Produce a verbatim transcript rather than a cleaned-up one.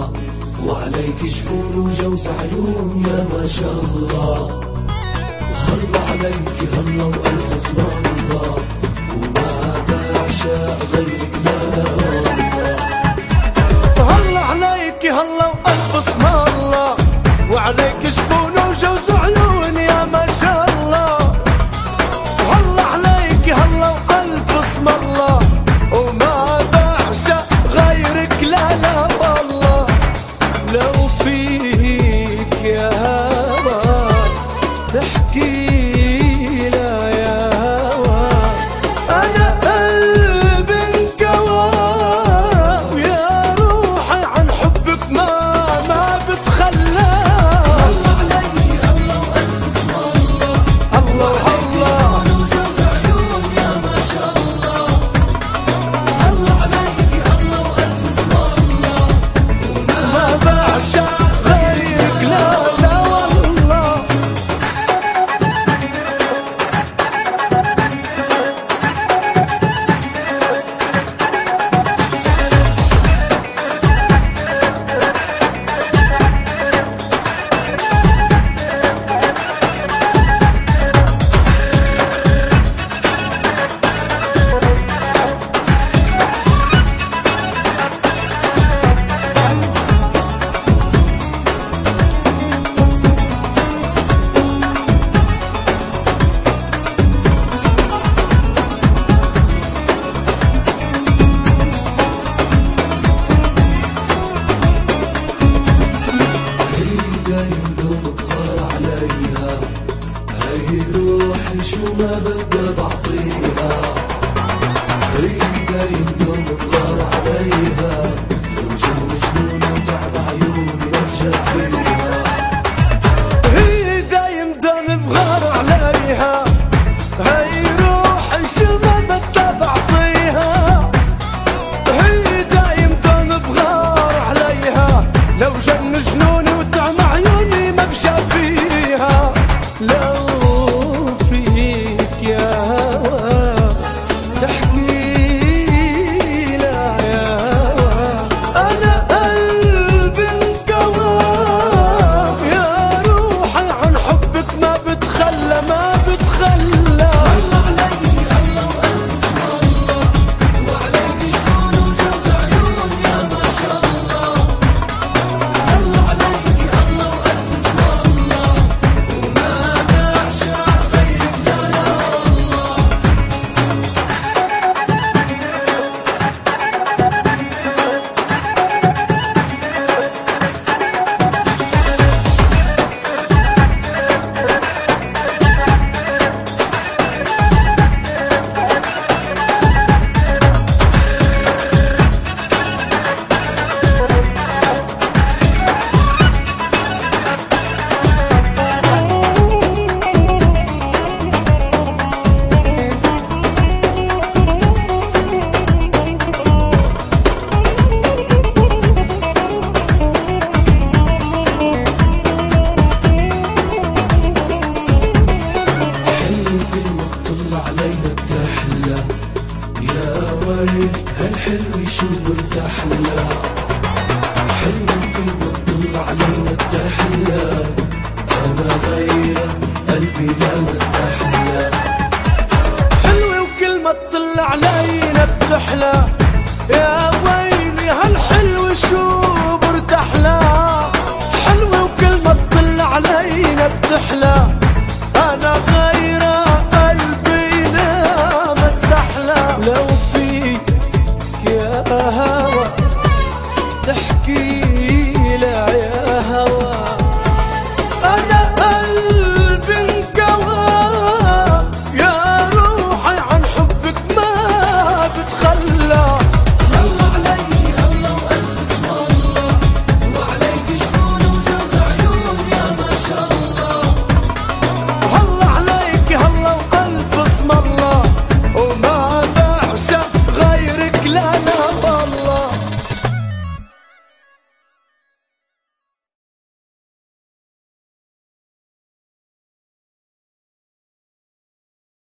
الله، وعليك جفون وجوز عيون يا ما شاء الله. هلا عليك هلا وألف اسم الله، وما بعشق غيرك لا لا والله. هلا عليك هلا وألف اسم الله، وعليك جفون وجوز عيون يا ما شاء الله. هلا عليك هلا وألف اسم الله، وما بعشق غيرك لا لا والله. لو فيك يا هوا تحكي لا يا هوا، أنا قلبي انكوى، ويا روحي عن حبك ما ما بتخلى. هلا عليك هلا وألف اسم الله، الله الله وجوز عيون يا ما شاء الله. هلا عليك هلا وألف اسم الله، ما بعشق غيرك لا لا والله. هي روحي شو ما بدي بعطيها، هي دايم دوم بغار عليها، وجو مجنونة وتعب عيوني أبجد فيها. هي دايم دم بغار عليها، هي روحي شو ما بدي بعطيها. هي دايم دم بغار عليها، لو جن جنوني وتعم عيوني ما بشا فيها. لو فيك يا هوا تحكي لا يا هوا، أنا قلبي انكوى، يا روحي عن حبك ما بتخلى ما بتخلى. هلا عليك هلا وألف اسم الله، وعليك جفون وجوز عيون يا ما شاء الله. هلا عليك هلا وألف اسم الله، وما بعشق غيرك لا لا والله. علينا بتحلى يا ويل هالحلو شو بتحلى، حلو كل ما تطل علينا بتحلى، أنا غير قلبي لا مستحلى. حلوة وكل ما تطل علينا بتحلى، يا ويلي هالحلو شو برتاحلى. حلوة وكل ما تطل علينا بتحلى،